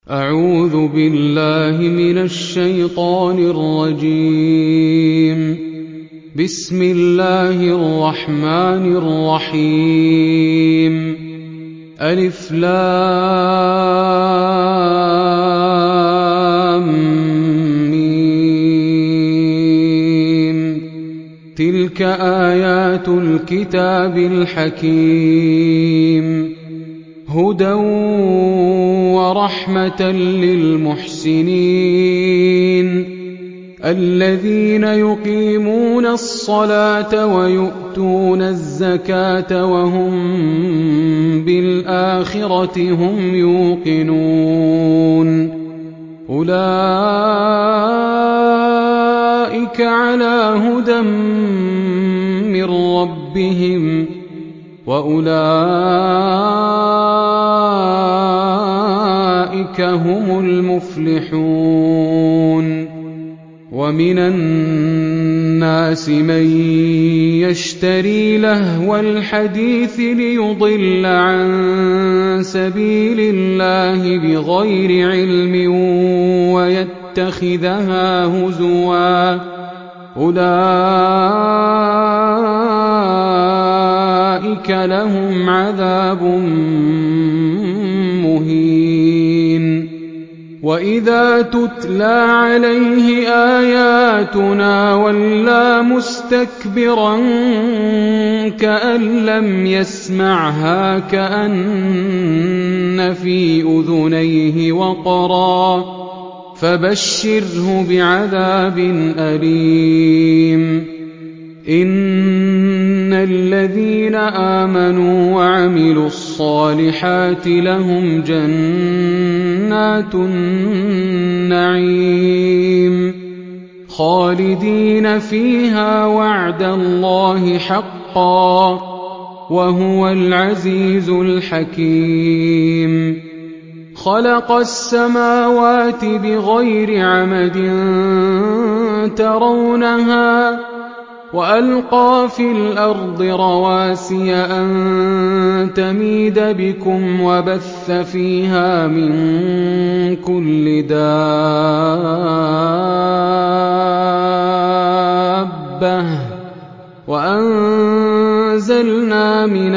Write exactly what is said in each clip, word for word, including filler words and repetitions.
أعوذ بالله من الشيطان الرجيم. بسم الله الرحمن الرحيم. ألف لام ميم. تلك آيات الكتاب الحكيم، هدى ورحمة للمحسنين الذين يقيمون الصلاة ويؤتون الزكاة وهم بالآخرة هم يوقنون. أولئك على هدى من ربهم وأولئك هم المفلحون. ومن الناس من يشتري لهو الحديث ليضل عن سبيل الله بغير علم ويتخذها هزوا، أولئك لهم عذاب مهين. وإذا تتلى عليه آياتنا ولى مستكبرا كأن لم يسمعها كأن في أذنيه وقرا، فبشره بعذاب أليم. إن الذين آمنوا وعملوا الصالحات لهم جنات النعيم خالدين فيها وعد الله حقا وهو العزيز الحكيم. خلق السماوات بغير عمد ترونها وألقى في الأرض رواسي أن تميد بكم وبث فيها من كل دابة وأنزلنا من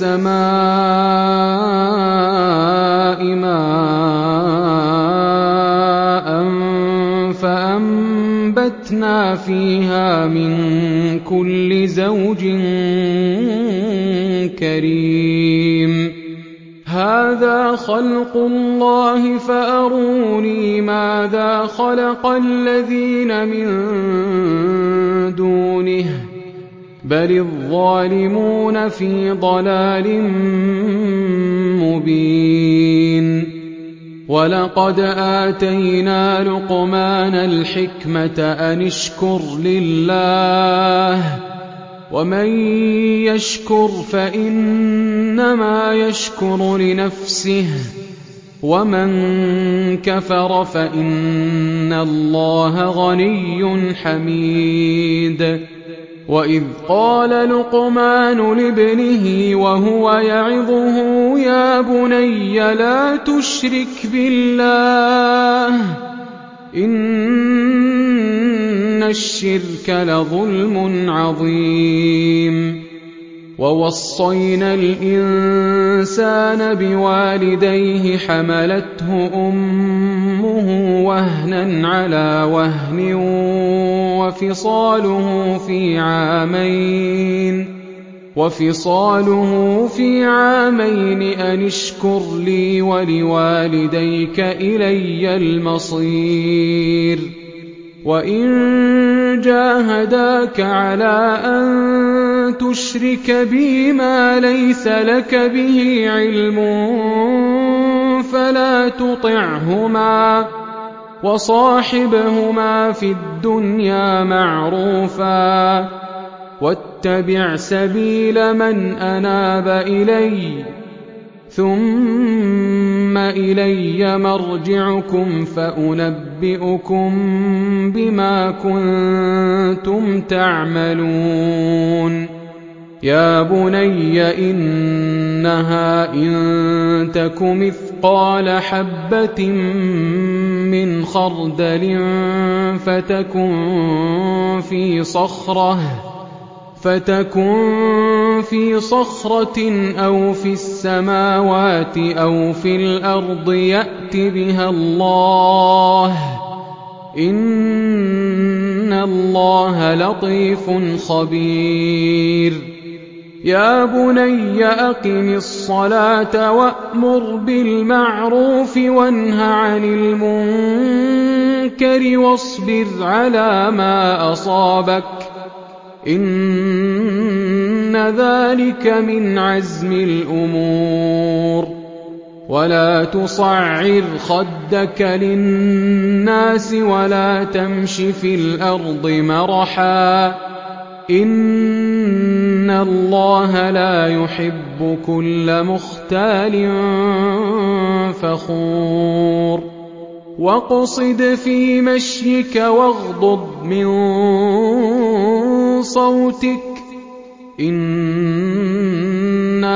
السماء ماء فأنبتنا فيها من كل زوج كريم. هذا خلق الله فأروني ماذا خلق الذين من دونه بل الظالمون في ضلال مبين. ولقد آتينا لقمان الحكمة أن اشكر لله ومن يشكر فإنما يشكر لنفسه ومن كفر فإن الله غني حميد. وإذ قال لقمان لابنه وهو يعظه يا بني لا تشرك بالله إن الشرك لظلم عظيم. ووصينا الإنسان بوالديه حملته أمه وهنا على وهن وفصاله في عامين وفصاله في عامين أن اشكر لي ولوالديك إلي المصير. وإن جاهداك على أن تشرك بي ما ليس لك به علم فلا تطعهما وصاحبهما في الدنيا معروفا واتبع سبيل من أناب إلي ثم إلي مرجعكم فأنبئكم بما كنتم تعملون. يا بني إنها إن تك مثقال حبة من خردل فتكن في صخرة فتكن في صخرة أو في السماوات أو في الأرض يأت بها الله إن الله لطيف خبير يا بني أقم الصلاة وأمر بالمعروف وانه عن المنكر واصبر على ما أصابك إن ذلك من عزم الأمور ولا تصعر خدك للناس ولا تمش في الأرض مرحا إن الله لا يحب كل مختال فخور واقصد في مشيك واغضض من صوتك إن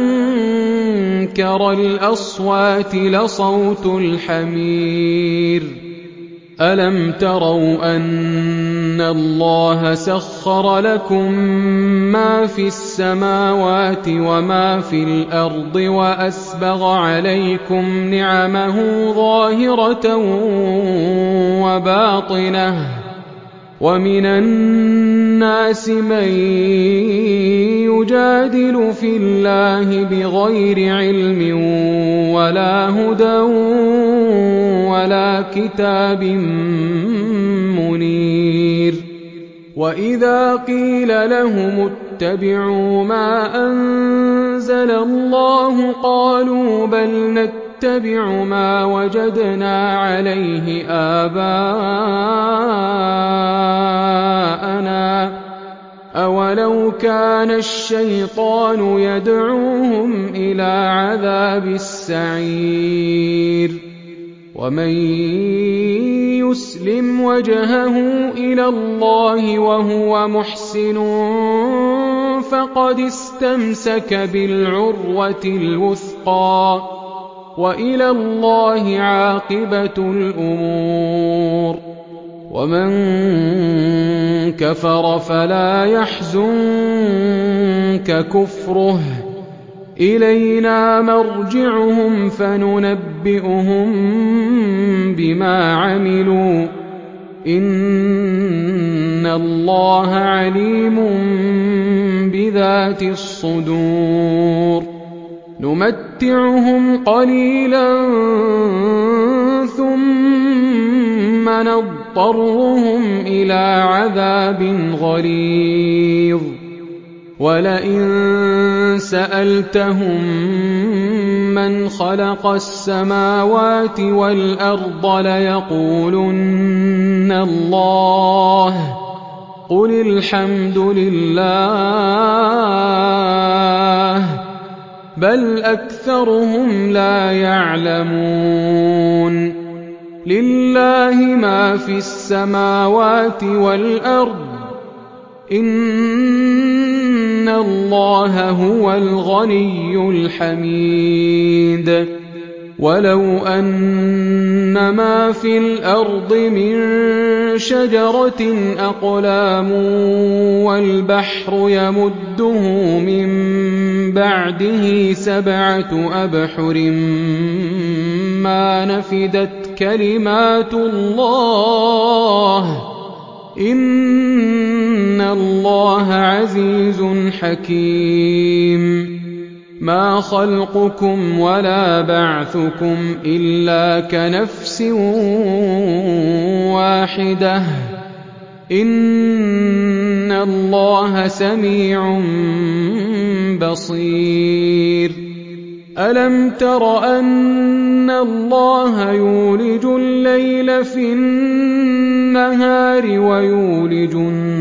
أنكر الأصوات لصوت الحمير ألم تروا أن الله سخر لكم ما في السماوات وما في الأرض وأسبغ عليكم نعمه ظاهرة وباطنة ومن الناس من يجادل في الله بغير علم ولا هدى ولا كتاب منير وإذا قيل لهم اتبعوا ما أنزل الله قالوا بل نتبع ما وجدنا عليه آباءنا أولو كان الشيطان يدعوهم إلى عذاب السعير ومن يسلم وجهه إلى الله وهو محسن فقد استمسك بالعروة الوثقى وإلى الله عاقبة الأمور ومن كفر فلا يحزنك كفره إلينا مرجعهم فننبئهم بما عملوا إن الله عليم بذات الصدور نمتعهم قليلا ثم نضطرهم إلى عذاب غليظ ولئن سألتهم من خلق السماوات والأرض ليقولن الله قل الحمد لله بل أكثرهم لا يعلمون لله ما في السماوات والأرض إن الله هو الغني الحميد ولو أن ما في الأرض من شجرة أقلام والبحر يمده من بعده سبعة أبحر ما نفدت كلمات الله إن الله عزيز حكيم ما خلقكم ولا بعثكم إلا كنفس واحدة إن الله سميع بصير ألم تر أن الله يولج الليل في النهار ويولج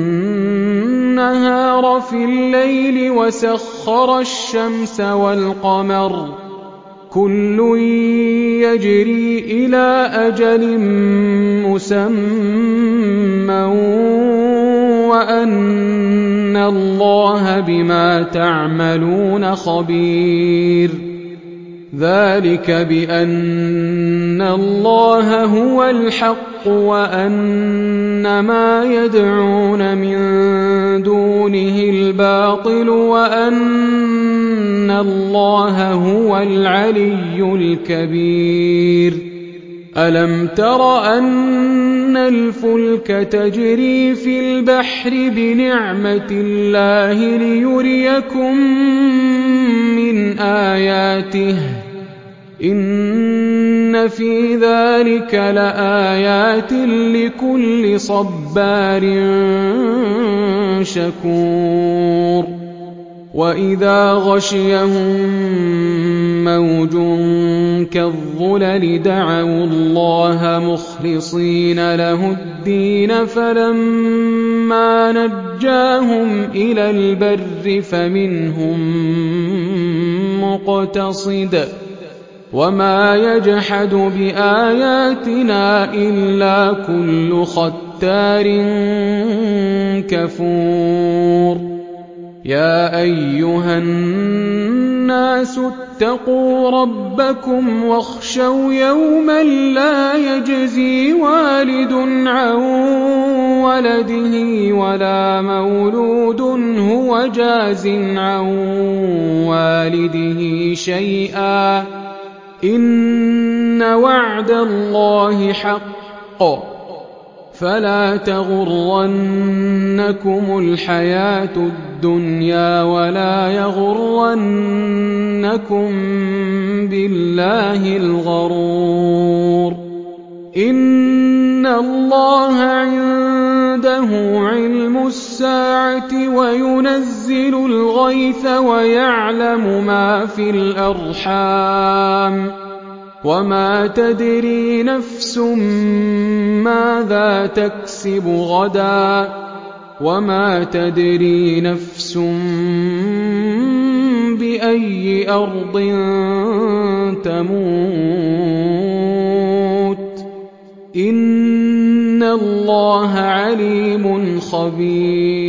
النهار في الليل وسخر الشمس والقمر كل يجري إلى أجل مسمى وأن الله بما تعملون خبير ذلك بأن الله هو الحق وأن ما يدعون من دونه الباطل وأن الله هو العلي الكبير ألم تر أن الفلك تجري في البحر بنعمة الله ليريكم من آياته إن في ذلك لآيات لكل صبار شكور وإذا غشيهم موج كالظلل دعوا الله مخلصين له الدين فلما نجاهم إلى البر فمنهم مقتصد وما يجحد بآياتنا إلا كل ختار كفور يا أيها الناس اتقوا ربكم واخشوا يوما لا يجزي والد عن ولده ولا مولود هو جاز عن والده شيئا إن وعد الله حق فلا تغرنكم الحياة الدنيا ولا يغرنكم بالله الغرور إن الله عنده علم الساعة وينزل الغيث ويعلم ما في الأرحام وما تدري نفس ماذا تكسب غدا وما تدري نفس بأي أرض تموت إن الله عليم خبير